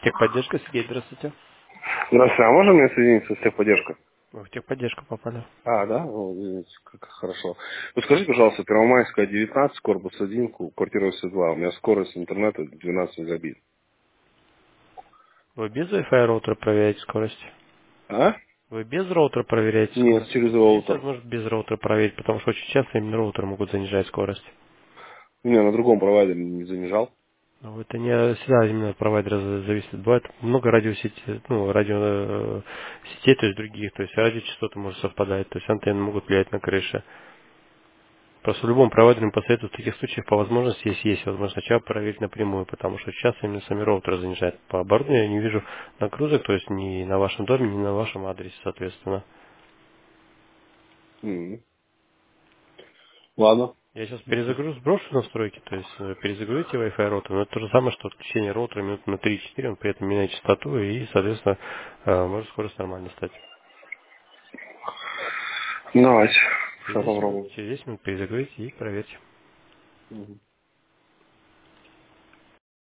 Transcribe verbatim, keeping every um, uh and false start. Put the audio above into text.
Техподдержка, Сергей, здравствуйте. Здравствуйте, а можно мне соединиться с техподдержкой? Вы в техподдержку попали. А, да? О, извините, как хорошо. Ну, скажите, пожалуйста, Первомайская, девятнадцать, корпус один, ку- квартира восемьдесят два. У меня скорость интернета двенадцать мегабит. Вы без Wi-Fi роутера проверяете скорость? А? Вы без роутера проверяете Нет, скорость? через Есть роутер. возможность без роутера проверить, потому что очень часто именно роутеры могут занижать скорость. Не, на другом провайдере не занижал. Но это не всегда именно от провайдера за- зависит. Бывает много радиосетей, ну, радио э, сетей, то есть других, то есть радиочастоты может совпадать, то есть антенны могут влиять на крыши. Просто в любом провайдере им посоветуют в таких случаях по возможности, если есть возможность, сначала проверить напрямую, потому что часто именно сами роутеры занижают. По оборудованию я не вижу нагрузок, то есть ни на вашем доме, ни на вашем адресе, соответственно. М. Ладно. Я сейчас перезагружу, сброшу настройки, то есть э, перезагрузите Wi-Fi роутер, но это то же самое, что отключение роутера минут на три-четыре, он при этом меняет частоту и, соответственно, э, может скорость нормально стать. Давайте. Через Сейчас десять минут, попробуем. через десять минут перезагрузите и проверьте. Мгм.